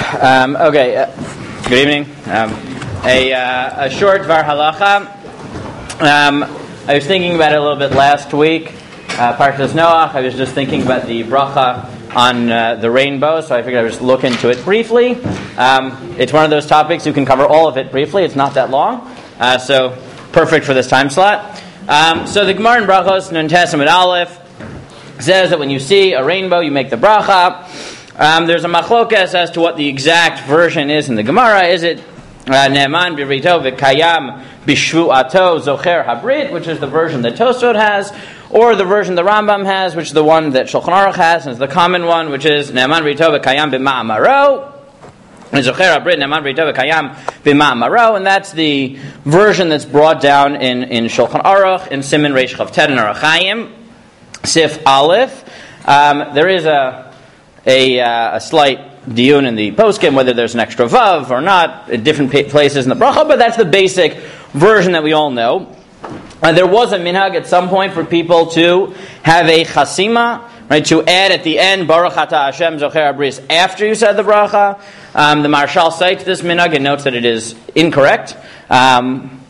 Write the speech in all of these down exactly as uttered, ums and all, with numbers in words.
Um, okay, uh, good evening. Um, a, uh, a short Dvar Halacha. Um, I was thinking about it a little bit last week. Uh, Parshas Noach, I was just thinking about the bracha on uh, the rainbow, so I figured I would just look into it briefly. Um, it's one of those topics, you can cover all of it briefly. It's not that long, uh, so perfect for this time slot. Um, so the Gemara in Brachos, Nun Tes Amud Aleph, says that when you see a rainbow, you make the bracha. Um, there's a machlokas as to what the exact version is in the Gemara. Is it Ne'eman b'rito v'kayam b'shvu'ato zocher habrit, which is the version that Tosfot has, or the version the Rambam has, which is the one that Shulchan Aruch has, and it's the common one, which is Ne'eman b'rito v'kayam b'ma'amaro, and zocher habrit Ne'eman b'rito v'kayam b'ma'amaro, and that's the version that's brought down in, in Shulchan Aruch, in Siman Reish Chav Tet and Orach Chaim, Sif Aleph. Um, there is a A, uh, a slight diyun in the poskim, whether there's an extra vav or not, at different pa- places in the bracha, but that's the basic version that we all know. Uh, there was a minhag at some point for people to have a chasima, right, to add at the end, Baruch Ata Hashem Zocher Habris, after you said the bracha. Um, the Marshal cites this minhag and notes that it is incorrect. Um,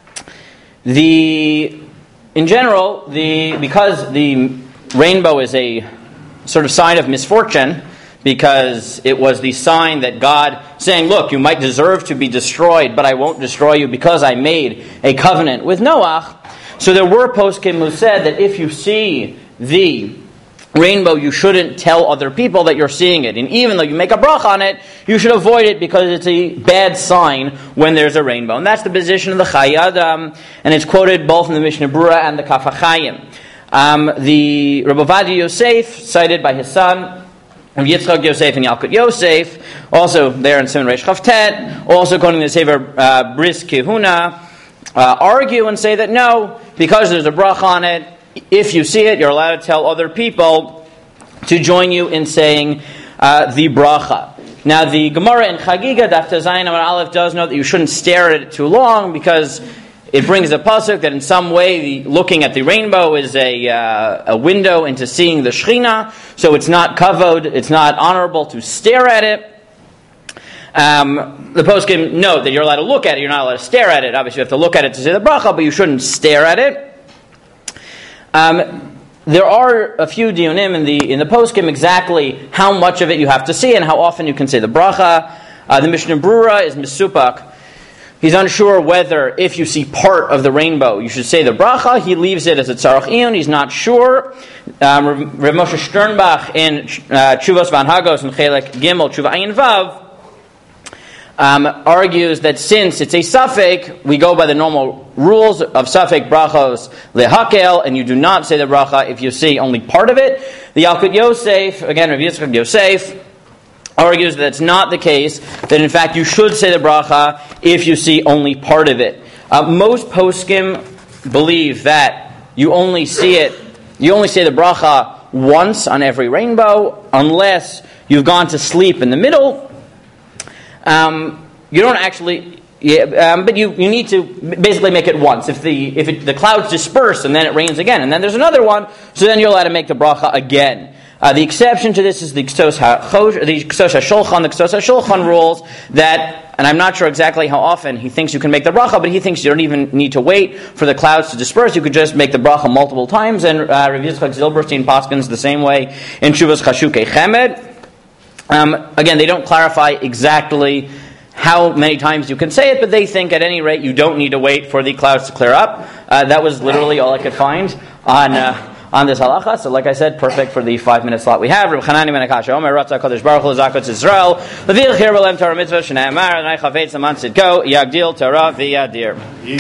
the in general, the because the rainbow is a sort of sign of misfortune, because it was the sign that God saying, look, you might deserve to be destroyed, but I won't destroy you because I made a covenant with Noach. So there were poskim who said that if you see the rainbow, you shouldn't tell other people that you're seeing it. And even though you make a bracha on it, you should avoid it because it's a bad sign when there's a rainbow. And that's the position of the Chayei Adam, and it's quoted both in the Mishnah Berurah and the Kaf HaChaim. Um, the Rabbi Ovadia Yosef, cited by his son, Yitzchak Yosef and Yalkut Yosef, also there in Siman Reish Chav Tet, also quoting the Sefer uh, Bris Kehuna, uh, argue and say that no, because there's a bracha on it, if you see it, you're allowed to tell other people to join you in saying uh, the bracha. Now the Gemara in Chagiga, Daf Zayin Amud Aleph, does note that you shouldn't stare at it too long, because it brings a pasuk that in some way the, looking at the rainbow is a uh, a window into seeing the Shechina, so it's not kavod, it's not honorable to stare at it. Um, the poskim note that you're allowed to look at it, you're not allowed to stare at it. Obviously you have to look at it to say the bracha, but you shouldn't stare at it. Um, there are a few dionim in the in the poskim exactly how much of it you have to see and how often you can say the bracha. Uh, the Mishnah Berurah is misupak. He's unsure whether, if you see part of the rainbow, you should say the bracha. He leaves it as a tzarach iyun. He's not sure. Um, Rav Moshe Sternbach in uh, Tshuvos Vanhagos and Chelek Gimel Tshuva Ayin Vav um, argues that since it's a suffix, we go by the normal rules of suffix brachos lehakel, and you do not say the bracha if you see only part of it. The Yalkut Yosef, again Rav Yitzchak Yosef, argues that it's not the case, that in fact you should say the bracha if you see only part of it. Uh, most poskim believe that you only see it, you only say the bracha once on every rainbow, unless you've gone to sleep in the middle. Um, you don't actually, yeah, um, but you, you need to basically make it once. If the if it, the clouds disperse and then it rains again, and then there's another one, so then you're allowed to make the bracha again. Uh, the exception to this is the Ksos HaShulchan, the Ksos HaShulchan, the Ksos HaShulchan rules that, and I'm not sure exactly how often he thinks you can make the bracha, but he thinks you don't even need to wait for the clouds to disperse. You could just make the bracha multiple times, and uh, Rav Yitzchak Zilberstein paskins the same way in Shuvas Chashukei Chemed. Um, again, they don't clarify exactly how many times you can say it, but they think at any rate you don't need to wait for the clouds to clear up. Uh, that was literally all I could find on Uh, on this halacha. So like I said, perfect for the five minute slot we have. Reb Chanani ben Akasha, Omer Ratzah Kodesh Baruch Hu Zakot Yisrael, Levil Chir Belem Torah Mitzvah, Shneimar, Anay Chavetz Aman Tzidko, Yagdil Torah V'Yadir.